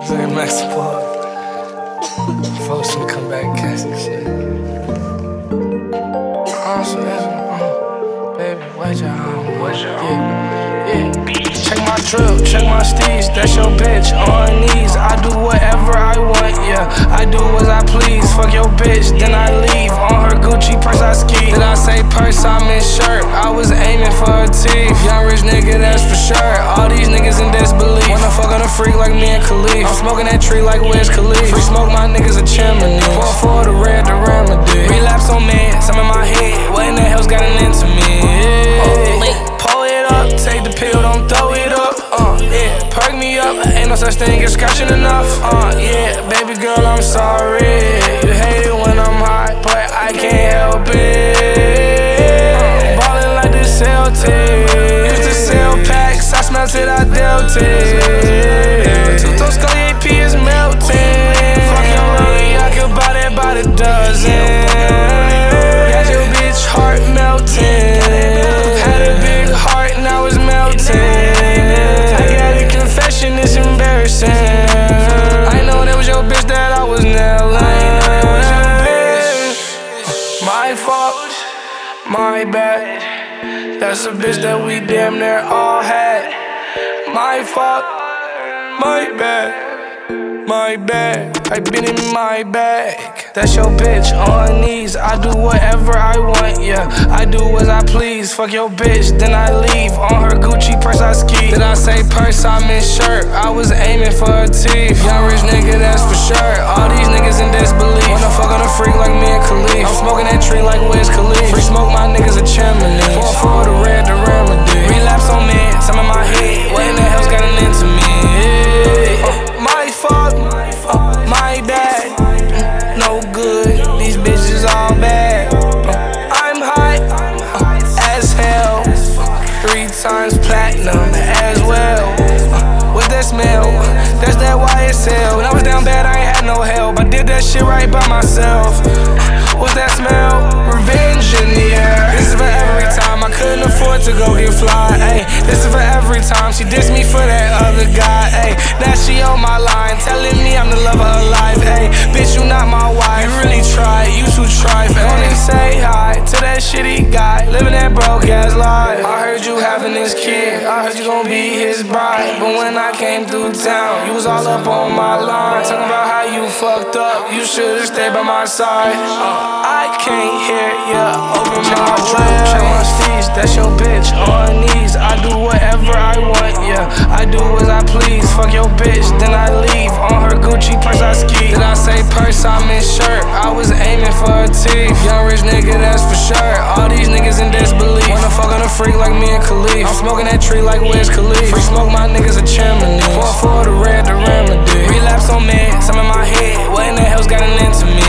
Doing Max Park. Folks can come back and catch this shit. Baby, what's your Check my drill, check my steez, that's your bitch on knees. I do whatever I want, yeah, I do as I please. Fuck your bitch, then I leave. On her Gucci purse I ski. Did I say purse? I meant shirt. I was aiming for her teeth. Young rich nigga, that's for sure. All these niggas in disbelief. Wanna fuck on a freak like me and Khalif. I'm smoking that tree like Wiz Khalif. Free smoke, my niggas a chimney. Pour for the red, the remedy. Relapse on meds, I'm in my head. What in the hell's got an into me? Pull it up, take the pill, don't throw it up. Yeah, perk me up, ain't no such thing as scratching enough. Yeah, baby girl, I'm sorry. You hate it when I'm hot, but I can't help it. Ballin' like the Celtics. Used to sell packs, I smelt it, I dealt it. Two-tone Scully AP is melting. Fucking Rory, I could buy that by the dozen. Got your bitch heart melting. Had a big heart, now it's melting. It's embarrassing. I know that was your bitch that I was nailing. My fault, my bad. That's a bitch that we damn near all had. My fault, my bad. My bag, I been in my bag. That's your bitch on knees. I do whatever I want, yeah, I do as I please. Fuck your bitch, then I leave. On her Gucci purse I ski. Did I say purse? I meant shirt. I was aiming for her teeth. Young rich nigga, that's for sure. All these niggas in disbelief. Wanna fuck on a freak like me and Khalif. I'm smoking that tree like Wiz Khalif. Free smoke, my niggas a chimney. Pour for the red, the remedy. Relapse on meds, I'm in my head. What in the hell's got an into me? My fault, my bad. No good, these bitches all bad. I'm high as hell. 3 times platinum as well. What's that smell? That's that YSL. When I was down bad, I ain't had no help. I did that shit right by myself. What's that smell? Revenge in the air. This is for every time I couldn't afford to go get fly. Ay, this is for every time she dissed me for that other guy. Ay, now she on my line, telling me I'm the love of her life. Ay, bitch, you not my wife. You really tried, you too trifling. Only say hi to that shitty guy, living that broke ass life. I heard you having this kid, I heard you gon' be his bride. But when I came through town, you was all up on my line, talking about how you fucked up. You should've stayed by my side. I can't hear ya over my well. Check my steez, that's your bitch on knees. I do whatever I want, yeah, I do as I please. Fuck your bitch, then I leave. On her Gucci purse I ski. Did I say purse? I meant shirt. I was aiming for her teeth. Young rich nigga, that's for sure. All these niggas in disbelief. Wanna fuck on a freak like me and Khalif. I'm smoking that tree like Wiz Khalif. Free smoke, my niggas a chimney. Pour for the red, the remedy. Relapse on meds, I'm in my head. What in the hell's got an into me?